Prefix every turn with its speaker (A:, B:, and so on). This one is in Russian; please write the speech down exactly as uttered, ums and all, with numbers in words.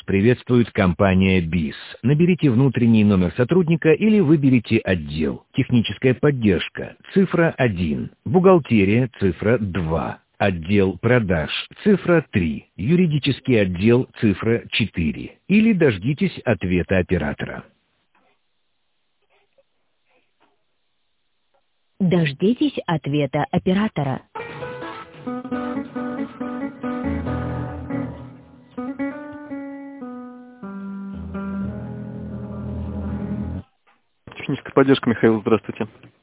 A: приветствует компания БИС. Наберите внутренний номер сотрудника или выберите отдел. Техническая поддержка, цифра один. Бухгалтерия, цифра два. Отдел продаж, цифра три. Юридический отдел, цифра четыре. Или дождитесь ответа оператора.
B: Дождитесь ответа оператора.
C: Техническая поддержка, Михаил, здравствуйте.